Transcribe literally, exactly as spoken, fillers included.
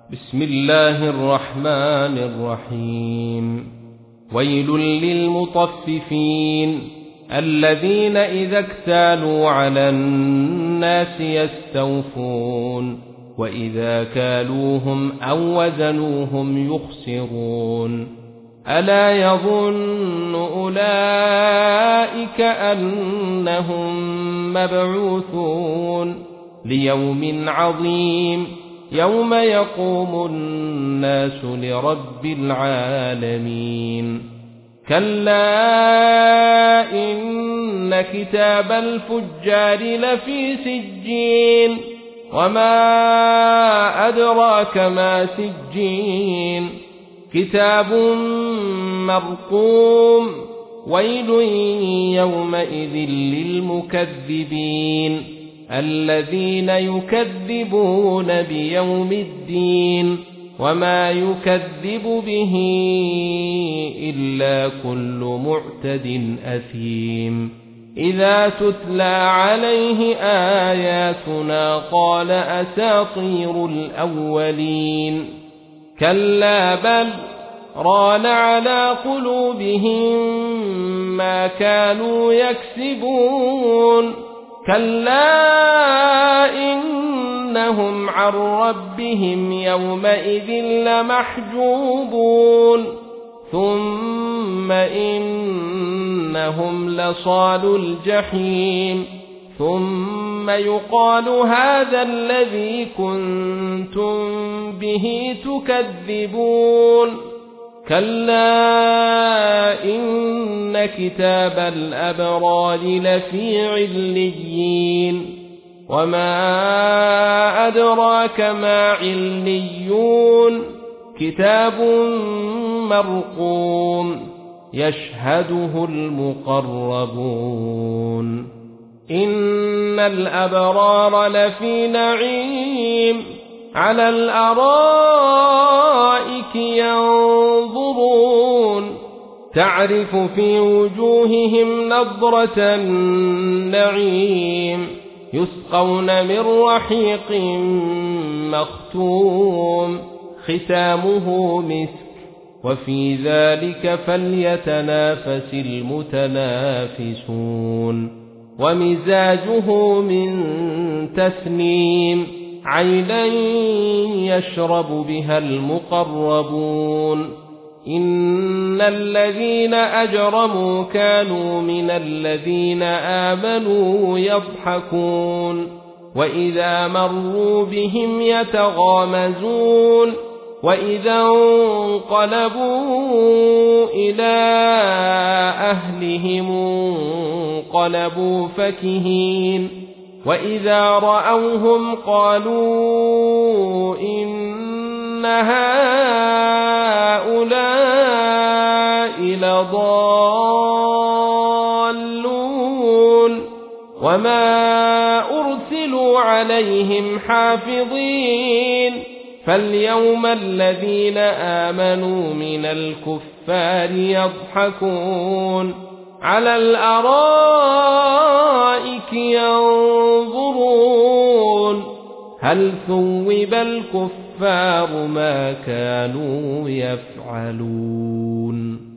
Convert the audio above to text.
بسم الله الرحمن الرحيم ويل للمطففين الذين إذا اكتالوا على الناس يستوفون وإذا كالوهم أو وزنوهم يخسرون ألا يظن أولئك أنهم مبعوثون ليوم عظيم يوم يقوم الناس لرب العالمين كلا إن كتاب الفجار لفي سجين وما أدراك ما سجين كتاب مرقوم ويل يومئذ للمكذبين الذين يكذبون بيوم الدين وما يكذب به إلا كل معتد أثيم إذا تتلى عليه آياتنا قال أساطير الأولين كلا بل ران على قلوبهم ما كانوا يكسبون كلا إنهم عن ربهم يومئذ لمحجوبون ثم إنهم لصالو الجحيم ثم يقال هذا الذي كنتم به تكذبون كلا إن كتاب الأبرار لفي عليين وما أدراك ما عليون كتاب مرقوم يشهده المقربون إن الأبرار لفي نعيم على الأرائك ينظرون تعرف في وجوههم نضرة النعيم يسقون من رحيق مختوم ختامه مسك وفي ذلك فليتنافس المتنافسون ومزاجه من تسنيم عينا يشرب بها المقربون إن الذين أجرموا كانوا من الذين آمنوا يضحكون وإذا مروا بهم يتغامزون وإذا انقلبوا إلى أهلهم انقلبوا فكهين وإذا رأوهم قالوا إن هؤلاء لضالون وما أرسلوا عليهم حافظين فاليوم الذين آمنوا من الكفار يضحكون على الأرائك ينظرون هل ثوب الكفار ما كانوا يفعلون